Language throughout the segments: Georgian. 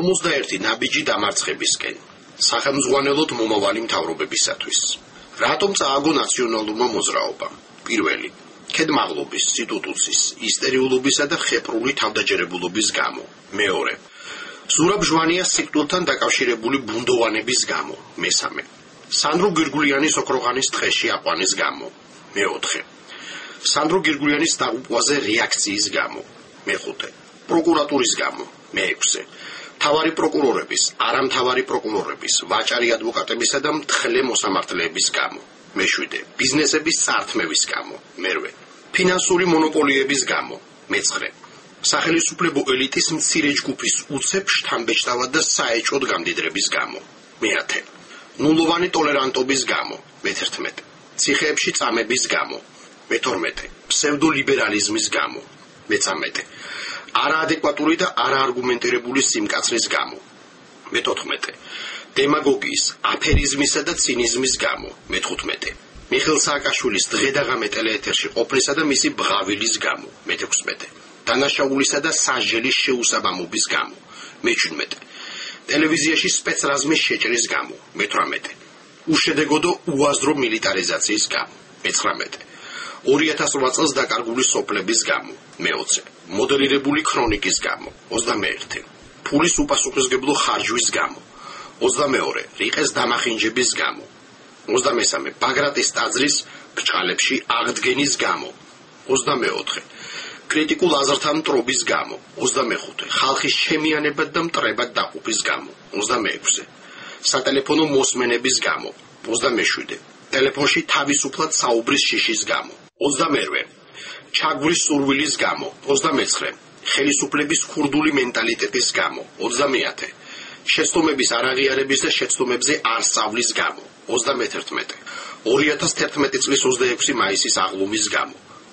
51 ნაბიჯი დამარცხებისკენ, სახელმძღვანელოდ მომავალი მთავრობებისათვის. რატომ წააგო ნაციონალურმა მოძრაობამ? პირველი, ქედმაღლობის, სიტუტუცის, ისტერიულობისა და ხეპრული თავდაჯერებულობის გამო. მეორე, ზურაბ ჟვანიას სიკვდილთან დაკავშირებული ბუნდოვანების გამო. მესამე, სანდრო გირგულიანის ოქროღანის ტყეში აყვანის გამო. მეოთხე, სანდრო გირგულიანის დაღუპვაზე რეაქციის გამო. მეხუთე, პროკურატურის გამო. მეექვსე, მთავარი პროკურორების, არამთავარი პროკურორების, ვაჭარი ადვოკატებისა და მთხლე მოსამართლეების გამო. მეშვიდე, ბიზნესების წართმევის გამო. მერვე, ფინანსური მონოპოლიების გამო. მეცხრე, სახელმწიფო ელიტის მცირე ჯგუფის უცებ შთამბეჭდავად და საეჭვოდ გამდიდრების გამო. მეათე, ნულოვანი ტოლერანტობის გამო. მეთერთმეტე, ციხეებში წამების გამო. მეთორმეტე, ფსევდოლიბერალიზმის გამო. მეცამეტე, არაადეკვატური და არაარგუმენტირებული სიმკაცრის გამო. მეთოთხმეტე, დემაგოგიის, აფერიზმისა და ცინიზმის გამო. მეთხუთმეტე, მიხეილ სააკაშვილის დღე და ღამე ტელეეთერში ყოფნისა და მისი ბღავილის გამო. მეთექვსმეტე, დანაშაულისა და სასჯელის შეუსაბამობის გამო. მეჩვიდმეტე, ტელევიზიაში სპეცრაზმის შეჭრის გამო. მეთვრამეტე, უშედეგო და უაზრო მილიტარიზაციის გამო. მეცხრამეტე, 2008 წელს დაკარგული სოფლების გამო. მეოცე, მოდელირებული ქრონიკის გამო. 21, ფულის უპასუხისმგებლო ხარჯვის გამო. 22, რიყეს დამახინჯების გამო. 23, ბაგრატის ტაძრის ბჭყალებში აღდგენის გამო. 24, კრიტიკულ აზრთან მტრობის გამო. 25, ხალხის შემიანებად და მტრებად დაყოფის გამო. 26, სატელეფონო მოსმენების გამო. 27, ტელეფონში თავისუფლად საუბრის შიშის გამო. 28, ჩაგვრის სურვილის გამო. 29, ხელისუფლების ქურდული მენტალიტეტის გამო. 30, შეცდომების არაღიარების და შეცდომებზე არ სწავლის გამო. 31, 2011 წლის 26 მაისის აღლუმის გამო.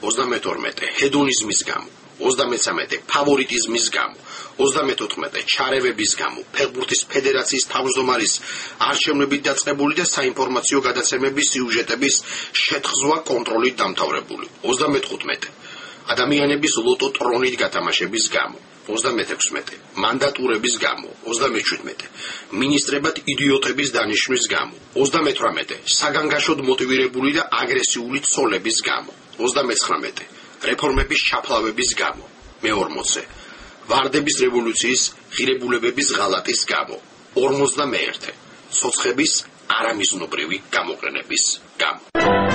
32, ჰედონიზმის გამო. 33, ფავორიტიზმის გამო. 34, ჩარევების გამო, ფეხბურთის ფედერაციის თავმჯდომარის არჩევნებით დაწყებული და საინფორმაციო გადაცემების სიუჟეტების შეთხზვა კონტროლით დამთავრებული. 35, ადამიანების ლოტო ტრონით გათამაშების გამო. 36, მანდატურების გამო. 37, მინისტრებად იდიოტების დანიშვნის გამო. 38, საგანგაშოდ მოტივირებული და აგრესიული ცოლების გამო. 39, რეფორმების ჩაფლავების გამო. მე-40, ვარდების რევოლუციის ღირებულებების ღალატის გამო. 51, ცოცხების არამიზნობრივი გამოყენების გამო.